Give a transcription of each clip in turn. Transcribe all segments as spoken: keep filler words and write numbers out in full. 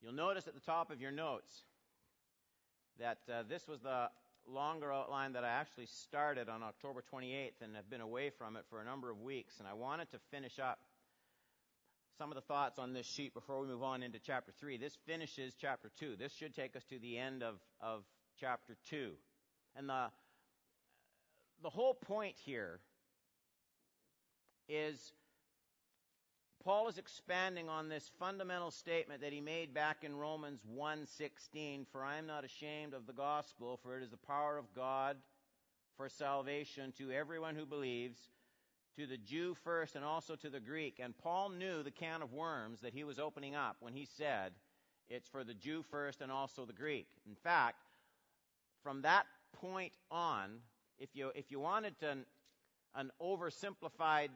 You'll notice at the top of your notes that uh, this was the longer outline that I actually started on October twenty-eighth and have been away from it for a number of weeks. And I wanted to finish up some of the thoughts on this sheet before we move on into chapter three. This finishes chapter two. This should take us to the end of, of chapter two. And the, the whole point here is Paul is expanding on this fundamental statement that he made back in Romans one sixteen, "For I am not ashamed of the gospel, for it is the power of God for salvation to everyone who believes, to the Jew first and also to the Greek." And Paul knew the can of worms that he was opening up when he said it's for the Jew first and also the Greek. In fact, from that point on, if you if you wanted to, an oversimplified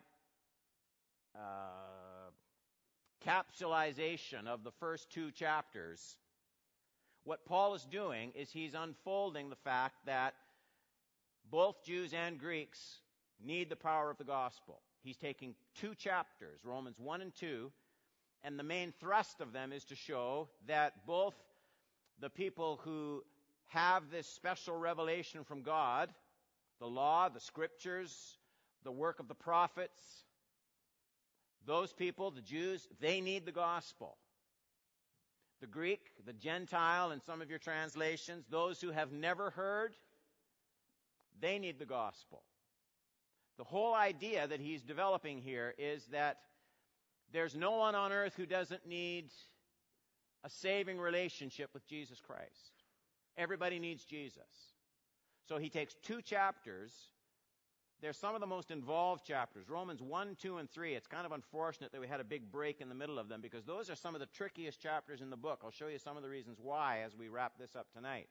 Uh, capsulization of the first two chapters, what Paul is doing is he's unfolding the fact that both Jews and Greeks need the power of the gospel. He's taking two chapters, Romans one and two, and the main thrust of them is to show that both the people who have this special revelation from God, the law, the scriptures, the work of the prophets, those people, the Jews, they need the gospel. The Greek, the Gentile, in some of your translations, those who have never heard, they need the gospel. The whole idea that he's developing here is that there's no one on earth who doesn't need a saving relationship with Jesus Christ. Everybody needs Jesus. So he takes two chapters. They're some of the most involved chapters. Romans one, two, and three. It's kind of unfortunate that we had a big break in the middle of them because those are some of the trickiest chapters in the book. I'll show you some of the reasons why as we wrap this up tonight.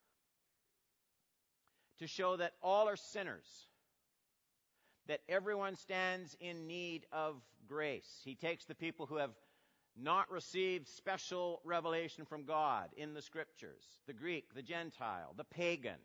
To show that all are sinners, that everyone stands in need of grace. He takes the people who have not received special revelation from God in the Scriptures, the Greek, the Gentile, the pagan.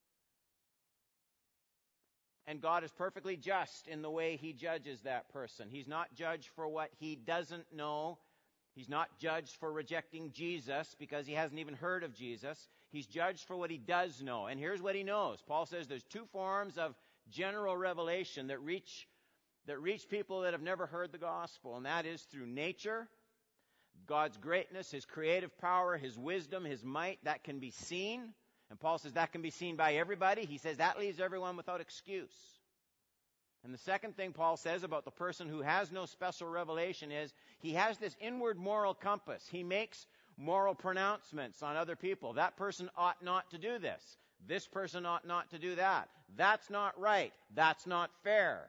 And God is perfectly just in the way he judges that person. He's not judged for what he doesn't know. He's not judged for rejecting Jesus because he hasn't even heard of Jesus. He's judged for what he does know. And here's what he knows. Paul says there's two forms of general revelation that reach, that reach people that have never heard the gospel. And that is through nature, God's greatness, his creative power, his wisdom, his might. That can be seen. And Paul says that can be seen by everybody. He says that leaves everyone without excuse. And the second thing Paul says about the person who has no special revelation is he has this inward moral compass. He makes moral pronouncements on other people. That person ought not to do this. This person ought not to do that. That's not right. That's not fair.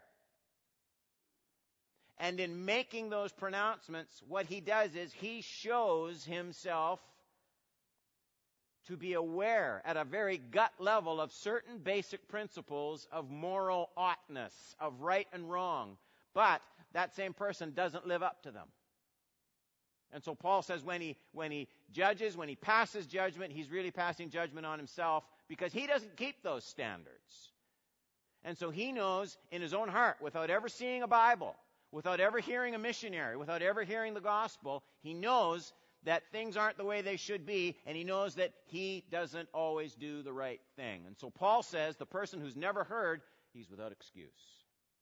And in making those pronouncements, what he does is he shows himself to be aware at a very gut level of certain basic principles of moral oughtness, of right and wrong. But that same person doesn't live up to them. And so Paul says when he, when he judges, when he passes judgment, he's really passing judgment on himself because he doesn't keep those standards. And so he knows in his own heart, without ever seeing a Bible, without ever hearing a missionary, without ever hearing the gospel, he knows that things aren't the way they should be, and he knows that he doesn't always do the right thing. And so Paul says the person who's never heard, he's without excuse.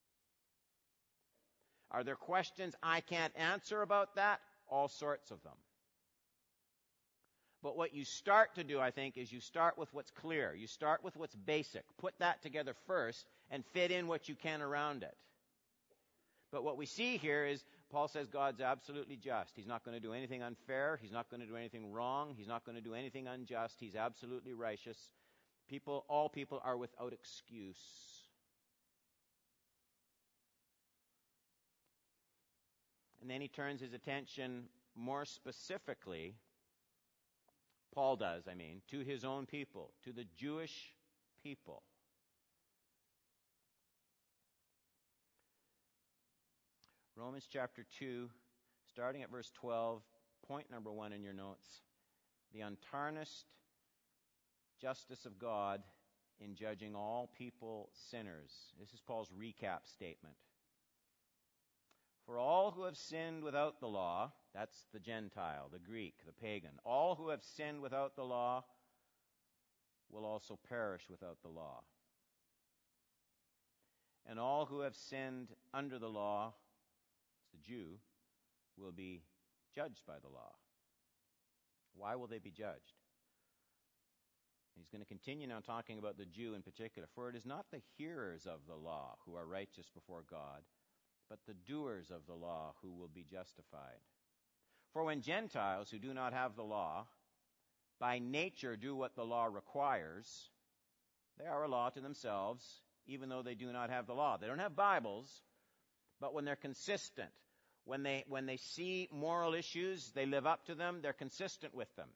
Are there questions I can't answer about that? All sorts of them. But what you start to do, I think, is you start with what's clear. You start with what's basic. Put that together first and fit in what you can around it. But what we see here is Paul says God's absolutely just. He's not going to do anything unfair. He's not going to do anything wrong. He's not going to do anything unjust. He's absolutely righteous. People, all people are without excuse. And then he turns his attention more specifically, Paul does, I mean, to his own people, to the Jewish people. Romans chapter two, starting at verse twelve, point number one in your notes. The untarnished justice of God in judging all people sinners. This is Paul's recap statement. For all who have sinned without the law, that's the Gentile, the Greek, the pagan, all who have sinned without the law will also perish without the law. And all who have sinned under the law, it's the Jew, will be judged by the law. Why will they be judged? He's going to continue now talking about the Jew in particular. For it is not the hearers of the law who are righteous before God, but the doers of the law who will be justified. For when Gentiles who do not have the law, by nature do what the law requires, they are a law to themselves, even though they do not have the law. They don't have Bibles, but when they're consistent, when they when they see moral issues, they live up to them, they're consistent with them.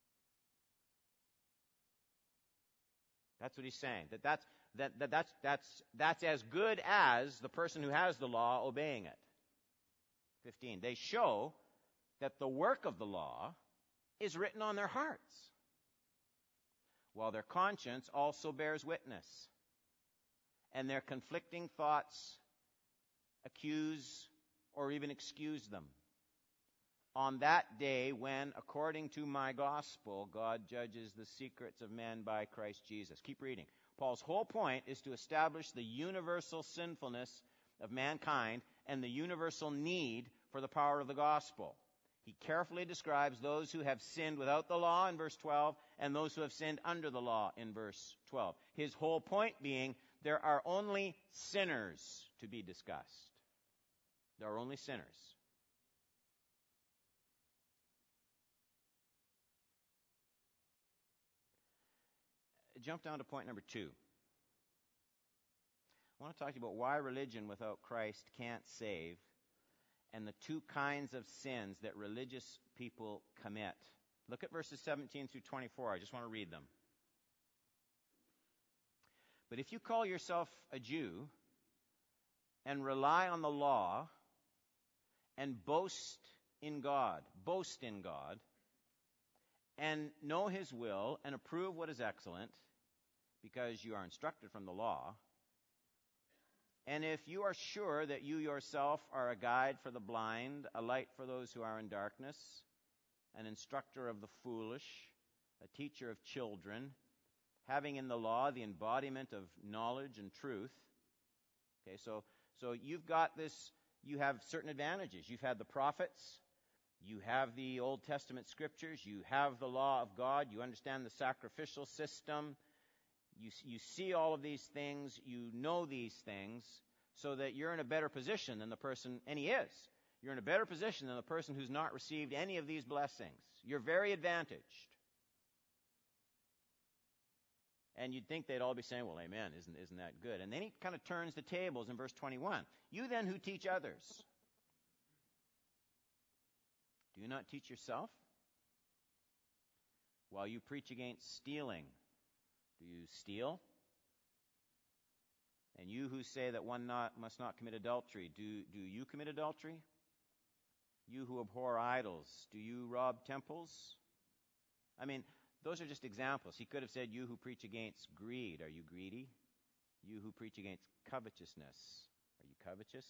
That's what he's saying. That that's that, that that's that's that's as good as the person who has the law obeying it. fifteen. They show that the work of the law is written on their hearts, while their conscience also bears witness, and their conflicting thoughts accuse or even excuse them. On that day when, according to my gospel, God judges the secrets of men by Christ Jesus. Keep reading. Paul's whole point is to establish the universal sinfulness of mankind and the universal need for the power of the gospel. He carefully describes those who have sinned without the law in verse twelve and those who have sinned under the law in verse twelve. His whole point being there are only sinners to be discussed. There are only sinners. Jump down to point number two. I want to talk to you about why religion without Christ can't save, and the two kinds of sins that religious people commit. Look at verses seventeen through twenty-four. I just want to read them. But if you call yourself a Jew and rely on the law and boast in God, boast in God, and know His will and approve what is excellent, because you are instructed from the law, and if you are sure that you yourself are a guide for the blind, a light for those who are in darkness, an instructor of the foolish, a teacher of children, having in the law the embodiment of knowledge and truth. Okay, so so you've got this, you have certain advantages. You've had the prophets, you have the Old Testament scriptures, you have the law of God, you understand the sacrificial system, you, you see all of these things, you know these things, so that you're in a better position than the person, and he is. You're in a better position than the person who's not received any of these blessings. You're very advantaged. And you'd think they'd all be saying, well, amen, isn't, isn't that good? And then he kind of turns the tables in verse twenty-one. You then who teach others, do you not teach yourself? While you preach against stealing, do you steal? And you who say that one not, must not commit adultery, do, do you commit adultery? You who abhor idols, do you rob temples? I mean, those are just examples. He could have said, you who preach against greed, are you greedy? You who preach against covetousness, are you covetous?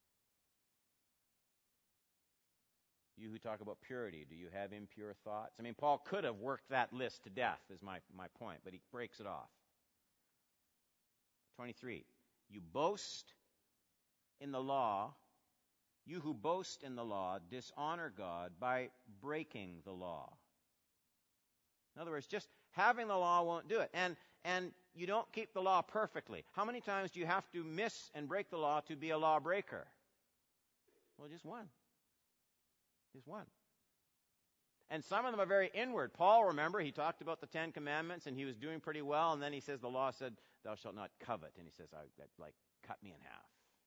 You who talk about purity, do you have impure thoughts? I mean, Paul could have worked that list to death, is my, my point, but he breaks it off. twenty-three. You boast in the law, you who boast in the law, dishonor God by breaking the law. In other words, just having the law won't do it. And and you don't keep the law perfectly. How many times do you have to miss and break the law to be a lawbreaker? Well, just one. Just one. And some of them are very inward. Paul, remember, he talked about the Ten Commandments, and he was doing pretty well, and then he says the law said, thou shalt not covet. And he says, I, that, like, cut me in half.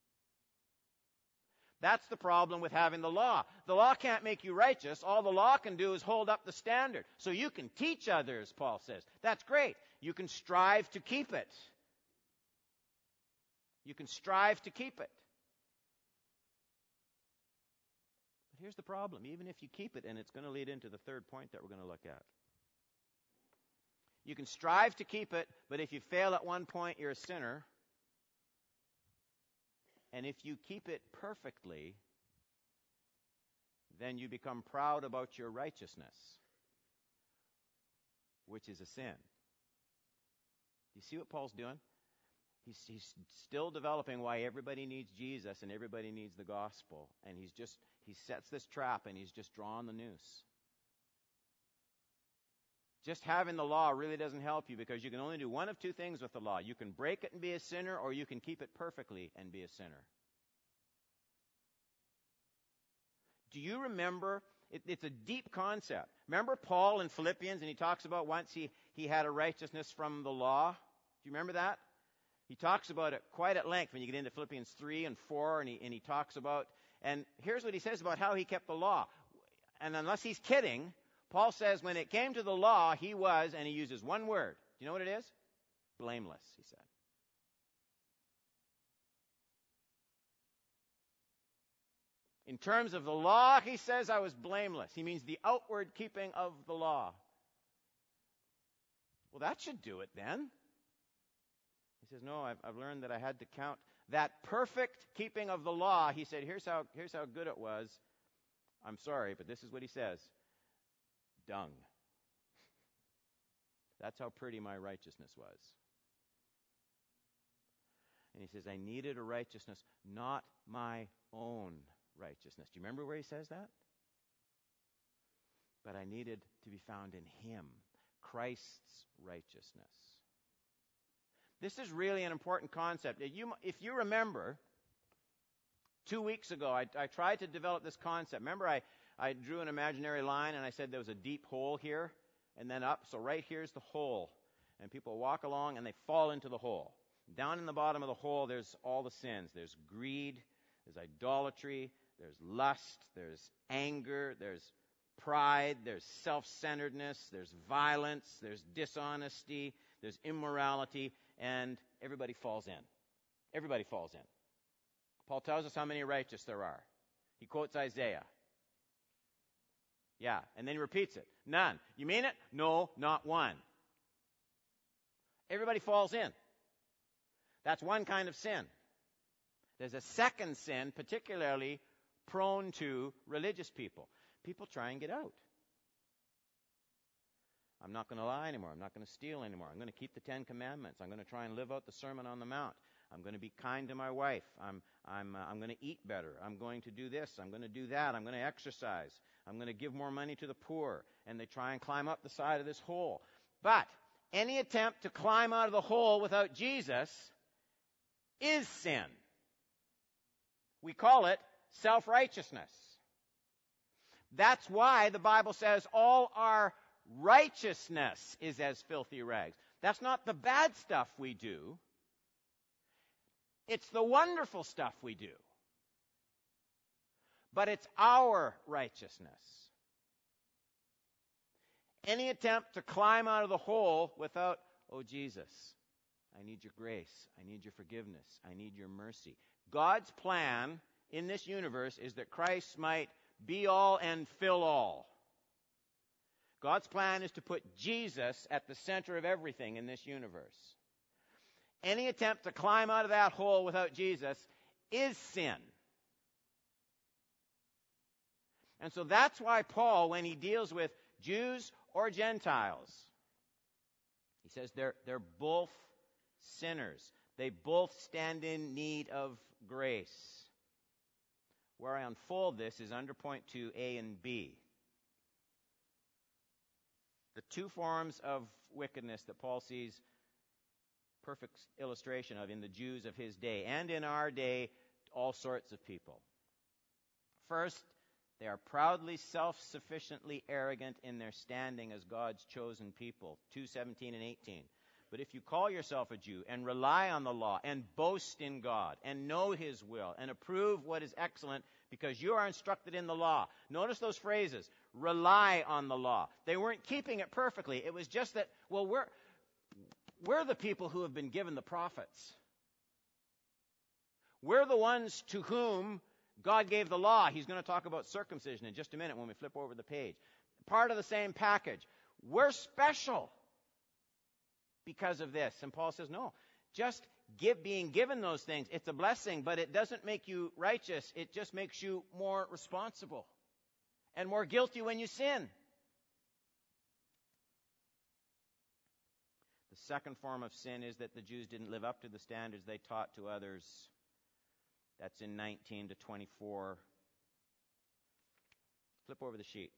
That's the problem with having the law. The law can't make you righteous. All the law can do is hold up the standard. So you can teach others, Paul says. That's great. You can strive to keep it. You can strive to keep it. But here's the problem. Even if you keep it, and it's going to lead into the third point that we're going to look at. You can strive to keep it, but if you fail at one point, you're a sinner. And if you keep it perfectly, then you become proud about your righteousness, which is a sin. Do you see what Paul's doing? He's, he's still developing why everybody needs Jesus and everybody needs the gospel. And he's just, he sets this trap and he's just drawing the noose. Just having the law really doesn't help you, because you can only do one of two things with the law. You can break it and be a sinner, or you can keep it perfectly and be a sinner. Do you remember? It, it's a deep concept. Remember Paul in Philippians, and he talks about once he, he had a righteousness from the law? Do you remember that? He talks about it quite at length when you get into Philippians three and four, and he, and he talks about, and here's what he says about how he kept the law. And unless he's kidding, Paul says when it came to the law, he was, and he uses one word. Do you know what it is? Blameless, he said. In terms of the law, he says, I was blameless. He means the outward keeping of the law. Well, that should do it then. He says, no, I've, I've learned that I had to count that perfect keeping of the law. He said, here's how, here's how good it was. I'm sorry, but this is what he says. Dung. That's how pretty my righteousness was. And he says, I needed a righteousness, not my own righteousness. Do you remember where he says that? But I needed to be found in him, Christ's righteousness. This is really an important concept. If you, if you remember, two weeks ago, I, I tried to develop this concept. Remember, I, I drew an imaginary line, and I said there was a deep hole here, and then up. So right here's the hole. And people walk along, and they fall into the hole. Down in the bottom of the hole, there's all the sins. There's greed, there's idolatry, there's lust, there's anger, there's pride, there's self-centeredness, there's violence, there's dishonesty, there's immorality, and everybody falls in. Everybody falls in. Paul tells us how many righteous there are. He quotes Isaiah. Yeah, and then he repeats it. None. You mean it? No, not one. Everybody falls in. That's one kind of sin. There's a second sin, particularly prone to religious people. People try and get out. I'm not going to lie anymore. I'm not going to steal anymore. I'm going to keep the Ten Commandments. I'm going to try and live out the Sermon on the Mount. I'm going to be kind to my wife. I'm, I'm, uh, I'm going to eat better. I'm going to do this. I'm going to do that. I'm going to exercise. I'm going to give more money to the poor. And they try and climb up the side of this hole. But any attempt to climb out of the hole without Jesus is sin. We call it self-righteousness. That's why the Bible says all our righteousness is as filthy rags. That's not the bad stuff we do. It's the wonderful stuff we do. But it's our righteousness. Any attempt to climb out of the hole without, oh Jesus, I need your grace, I need your forgiveness, I need your mercy. God's plan in this universe is that Christ might be all and fill all. God's plan is to put Jesus at the center of everything in this universe. Any attempt to climb out of that hole without Jesus is sin. And so that's why Paul, when he deals with Jews or Gentiles, he says they're, they're both sinners. They both stand in need of grace. Where I unfold this is under point two, A and B. The two forms of wickedness that Paul sees perfect illustration of in the Jews of his day, and in our day, all sorts of people. First, they are proudly, self-sufficiently arrogant in their standing as God's chosen people. two seventeen and eighteen. But if you call yourself a Jew and rely on the law and boast in God and know his will and approve what is excellent because you are instructed in the law. Notice those phrases. Rely on the law. They weren't keeping it perfectly. It was just that, well, we're, we're the people who have been given the prophets. We're the ones to whom God gave the law. He's going to talk about circumcision in just a minute when we flip over the page. Part of the same package. We're special because of this. And Paul says, no, just give, being given those things, it's a blessing, but it doesn't make you righteous. It just makes you more responsible. and more guilty when you sin. The second form of sin is that the Jews didn't live up to the standards they taught to others. That's in nineteen to twenty-four. Flip over the sheet.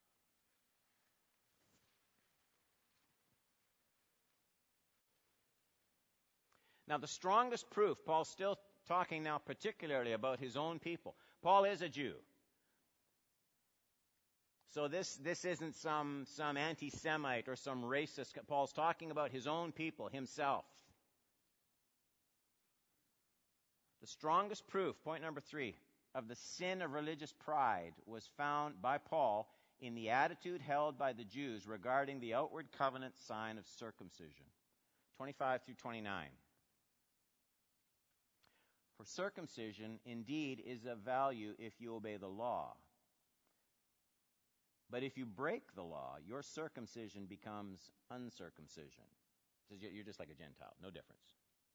Now, the strongest proof, Paul's still talking now particularly about his own people. Paul is a Jew. So this, this isn't some, some anti-Semite or some racist. Paul's talking about his own people, himself. The strongest proof, point number three, of the sin of religious pride was found by Paul in the attitude held by the Jews regarding the outward covenant sign of circumcision. twenty-five through twenty-nine. For circumcision indeed is of value if you obey the law. But if you break the law, your circumcision becomes uncircumcision. So you're just like a Gentile, no difference.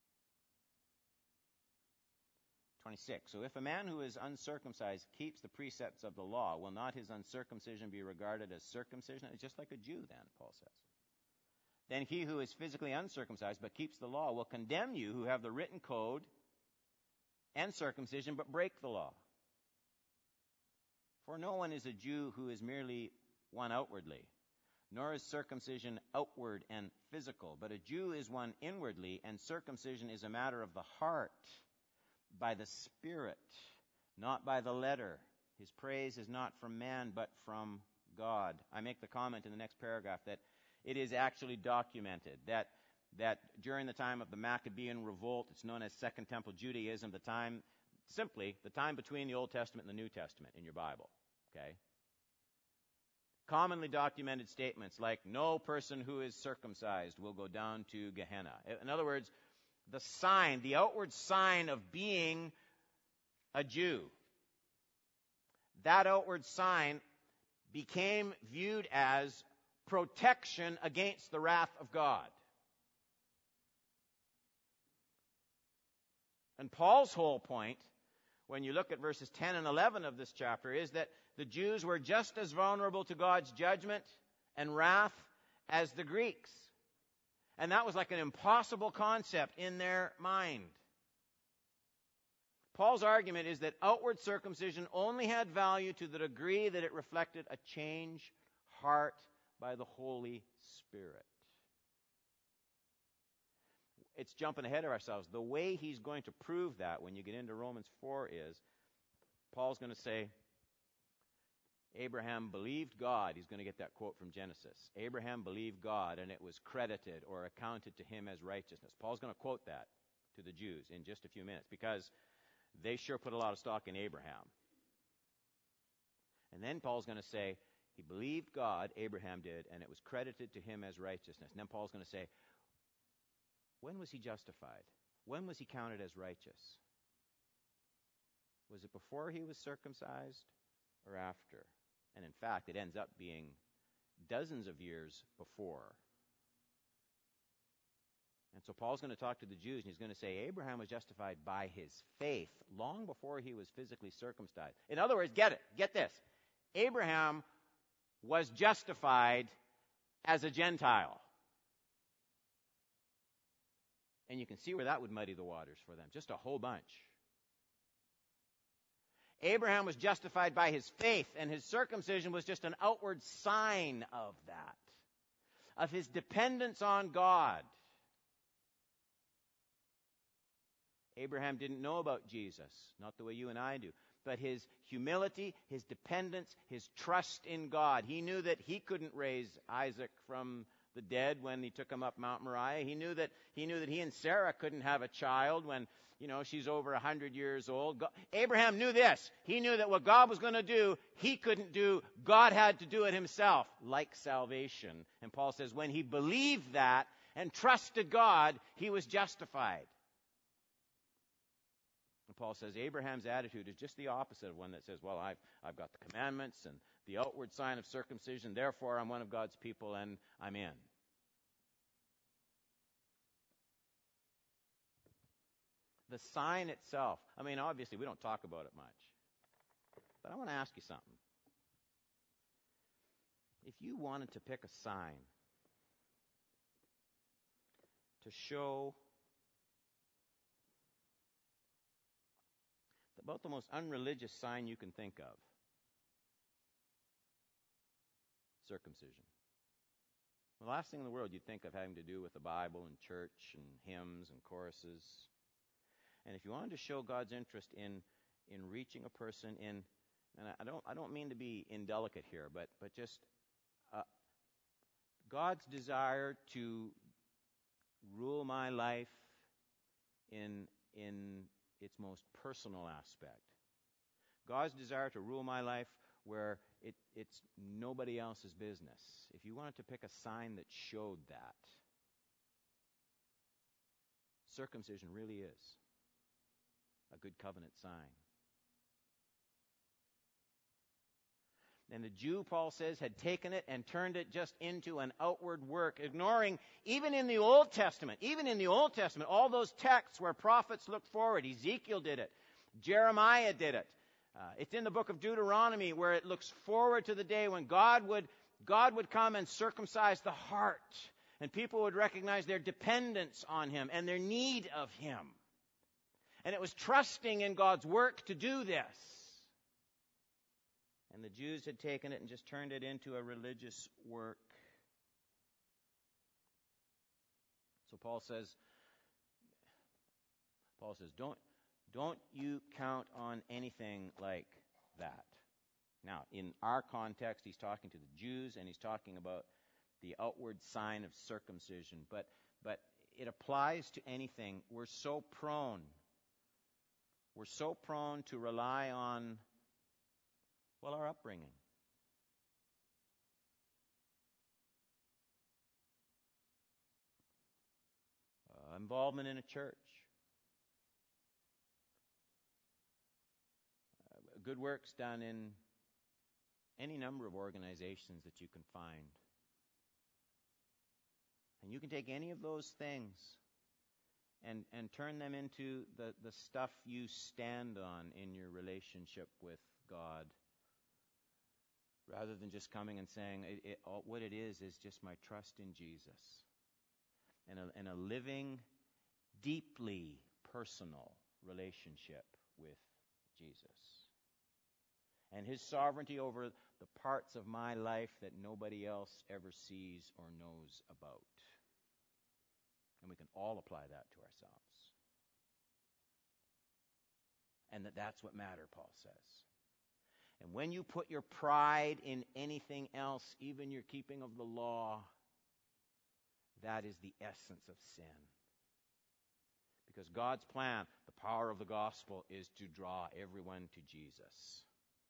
twenty-six. So if a man who is uncircumcised keeps the precepts of the law, will not his uncircumcision be regarded as circumcision? It's just like a Jew then, Paul says. Then he who is physically uncircumcised but keeps the law will condemn you who have the written code and circumcision but break the law. For no one is a Jew who is merely one outwardly, nor is circumcision outward and physical, but a Jew is one inwardly, and circumcision is a matter of the heart, by the Spirit, not by the letter. His praise is not from man, but from God. I make the comment in the next paragraph that it is actually documented that that during the time of the Maccabean revolt, it's known as Second Temple Judaism, the time, simply, the time between the Old Testament and the New Testament in your Bible, okay? Commonly documented statements like, no person who is circumcised will go down to Gehenna. In other words, the sign, the outward sign of being a Jew, that outward sign became viewed as protection against the wrath of God. And Paul's whole point, when you look at verses ten and eleven of this chapter, is that the Jews were just as vulnerable to God's judgment and wrath as the Greeks. And that was like an impossible concept in their mind. Paul's argument is that outward circumcision only had value to the degree that it reflected a changed heart by the Holy Spirit. It's jumping ahead of ourselves. The way he's going to prove that when you get into Romans four is, Paul's going to say, Abraham believed God. He's going to get that quote from Genesis. Abraham believed God, and it was credited or accounted to him as righteousness. Paul's going to quote that to the Jews in just a few minutes because they sure put a lot of stock in Abraham. And then Paul's going to say, he believed God, Abraham did, and it was credited to him as righteousness. And then Paul's going to say, when was he justified? When was he counted as righteous? Was it before he was circumcised or after? And in fact, it ends up being dozens of years before. And so Paul's going to talk to the Jews, and he's going to say, Abraham was justified by his faith long before he was physically circumcised. In other words, get it, get this. Abraham was justified as a Gentile. And you can see where that would muddy the waters for them, just a whole bunch. Abraham was justified by his faith, and his circumcision was just an outward sign of that, of his dependence on God. Abraham didn't know about Jesus, not the way you and I do, but his humility, his dependence, his trust in God. He knew that he couldn't raise Isaac from the dead when he took him up Mount Moriah. He knew that he knew that he and Sarah couldn't have a child when, you know, she's over a hundred years old. God, Abraham knew this. He knew that what God was going to do, he couldn't do. God had to do it himself, like salvation. And Paul says when he believed that and trusted God, he was justified. And Paul says Abraham's attitude is just the opposite of one that says, well, I've, I've got the commandments and the outward sign of circumcision, therefore I'm one of God's people and I'm in. The sign itself, I mean, obviously we don't talk about it much. But I want to ask you something. If you wanted to pick a sign to show about the most unreligious sign you can think of, circumcision. The last thing in the world you'd think of having to do with the Bible and church and hymns and choruses. And if you wanted to show God's interest in in reaching a person in, and I don't I don't mean to be indelicate here, but but just uh, God's desire to rule my life in in its most personal aspect. God's desire to rule my life where it, it's nobody else's business. If you wanted to pick a sign that showed that, circumcision really is a good covenant sign. And the Jew, Paul says, had taken it and turned it just into an outward work, ignoring, even in the Old Testament, even in the Old Testament, all those texts where prophets looked forward. Ezekiel did it. Jeremiah did it. Uh, it's in the book of Deuteronomy where it looks forward to the day when God would, God would come and circumcise the heart, and people would recognize their dependence on Him and their need of Him. And it was trusting in God's work to do this. And the Jews had taken it and just turned it into a religious work. So Paul says, Paul says, don't, don't you count on anything like that. Now, in our context, he's talking to the Jews, and he's talking about the outward sign of circumcision. But, but it applies to anything. We're so prone. We're so prone to rely on, well, our upbringing. Uh, involvement in a church. Uh, good works done in any number of organizations that you can find. And you can take any of those things and, and turn them into the, the stuff you stand on in your relationship with God. Rather than just coming and saying, it, it, all, what it is is just my trust in Jesus. And a, and a living, deeply personal relationship with Jesus. And His sovereignty over the parts of my life that nobody else ever sees or knows about. And we can all apply that to ourselves. And that that's what matters, Paul says. And when you put your pride in anything else, even your keeping of the law, that is the essence of sin. Because God's plan, the power of the gospel, is to draw everyone to Jesus.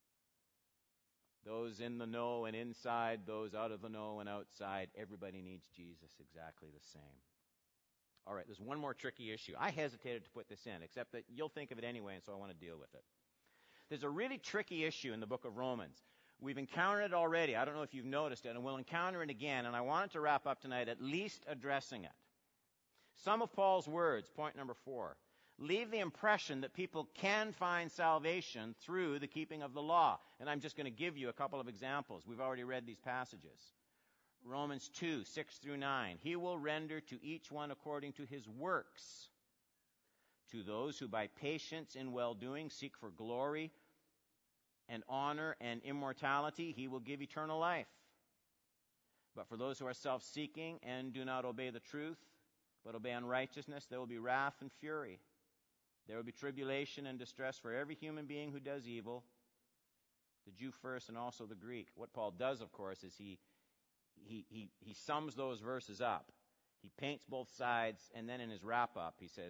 Those in the know and inside, those out of the know and outside, everybody needs Jesus exactly the same. All right, there's one more tricky issue. I hesitated to put this in, except that you'll think of it anyway, and so I want to deal with it. There's a really tricky issue in the book of Romans. We've encountered it already. I don't know if you've noticed it, and we'll encounter it again, and I wanted to wrap up tonight at least addressing it. Some of Paul's words, point number four, leave the impression that people can find salvation through the keeping of the law. And I'm just going to give you a couple of examples. We've already read these passages. Romans two, six through nine. He will render to each one according to his works. To those who by patience in well-doing seek for glory and honor and immortality, He will give eternal life. But for those who are self-seeking and do not obey the truth, but obey unrighteousness, there will be wrath and fury. There will be tribulation and distress for every human being who does evil, the Jew first and also the Greek. What Paul does, of course, is he he he, he sums those verses up. He paints both sides, and then in his wrap-up, he says,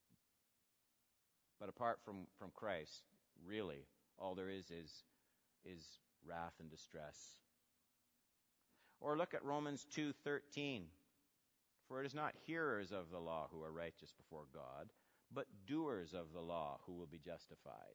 but apart from, from Christ, really, all there is is is wrath and distress. Or look at Romans two thirteen. For it is not hearers of the law who are righteous before God, but doers of the law who will be justified.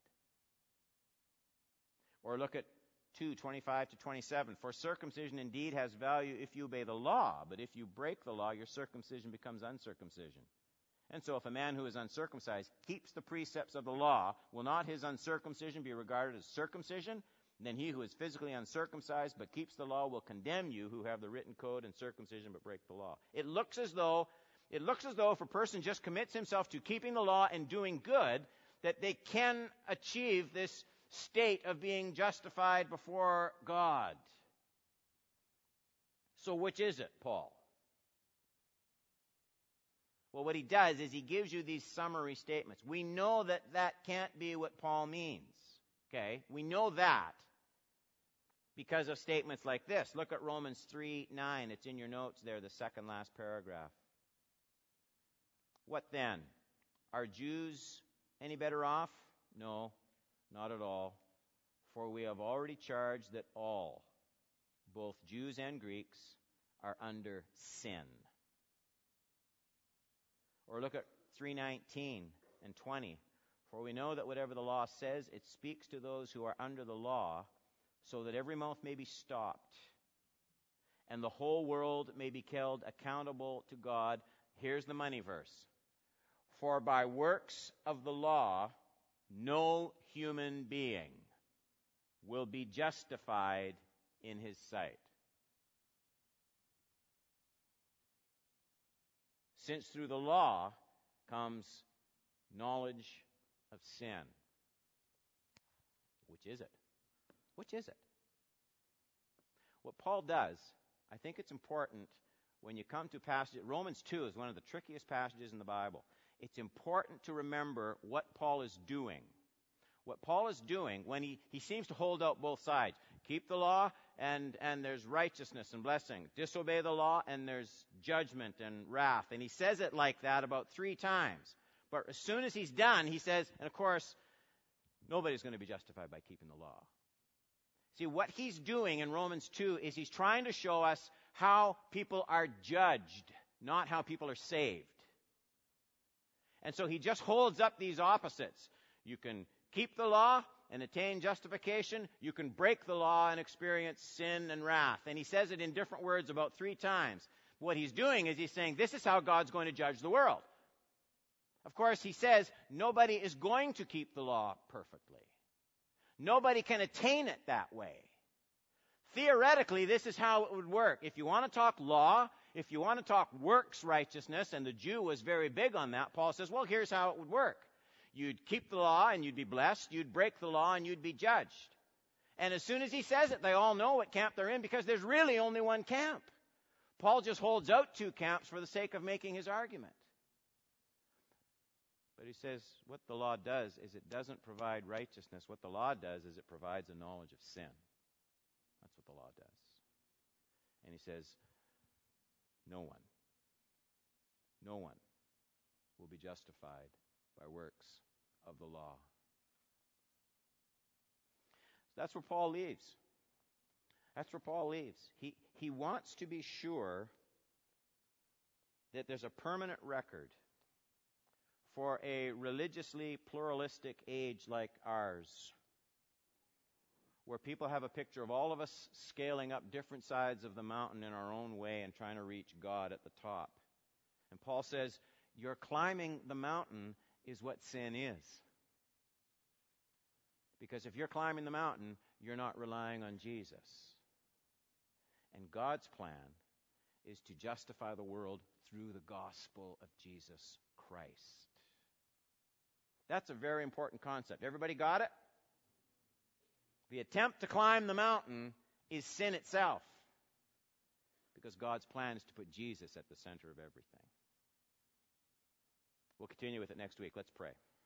Or look at two twenty-five to twenty-seven. For circumcision indeed has value if you obey the law, but if you break the law, your circumcision becomes uncircumcision. And so if a man who is uncircumcised keeps the precepts of the law, will not his uncircumcision be regarded as circumcision? Then he who is physically uncircumcised but keeps the law will condemn you who have the written code and circumcision but break the law. It looks as though, it looks as though if a person just commits himself to keeping the law and doing good, that they can achieve this state of being justified before God. So which is it, Paul? Well, what he does is he gives you these summary statements. We know that that can't be what Paul means. Okay? We know that because of statements like this. Look at Romans three nine. It's in your notes there, the second last paragraph. What then? Are Jews any better off? No, not at all. For we have already charged that all, both Jews and Greeks, are under sin. Or look at three nineteen and twenty. For we know that whatever the law says, it speaks to those who are under the law, so that every mouth may be stopped, and the whole world may be held accountable to God. Here's the money verse. For by works of the law, no human being will be justified in his sight. Since through the law comes knowledge of sin. Which is it? Which is it? What Paul does, I think it's important when you come to passages. Romans two is one of the trickiest passages in the Bible. It's important to remember what Paul is doing. What Paul is doing when he, he seems to hold out both sides. Keep the law and, and there's righteousness and blessing. Disobey the law and there's judgment and wrath. And he says it like that about three times. But as soon as he's done, he says, and of course, nobody's going to be justified by keeping the law. See, what he's doing in Romans two is he's trying to show us how people are judged, not how people are saved. And so he just holds up these opposites. You can keep the law and attain justification. You can break the law and experience sin and wrath. And he says it in different words about three times. What he's doing is he's saying, this is how God's going to judge the world. Of course, he says, nobody is going to keep the law perfectly. Nobody can attain it that way. Theoretically, this is how it would work. If you want to talk law, if you want to talk works righteousness, and the Jew was very big on that, Paul says, well, here's how it would work. You'd keep the law and you'd be blessed. You'd break the law and you'd be judged. And as soon as he says it, they all know what camp they're in because there's really only one camp. Paul just holds out two camps for the sake of making his argument. But he says what the law does is it doesn't provide righteousness. What the law does is it provides a knowledge of sin. That's what the law does. And he says, no one, no one will be justified by works of the law. That's where Paul leaves. That's where Paul leaves. He, he wants to be sure that there's a permanent record for a religiously pluralistic age like ours, where people have a picture of all of us scaling up different sides of the mountain in our own way and trying to reach God at the top. And Paul says, you're climbing the mountain is what sin is. Because if you're climbing the mountain, you're not relying on Jesus. And God's plan is to justify the world through the gospel of Jesus Christ. That's a very important concept. Everybody got it? The attempt to climb the mountain is sin itself. Because God's plan is to put Jesus at the center of everything. We'll continue with it next week. Let's pray.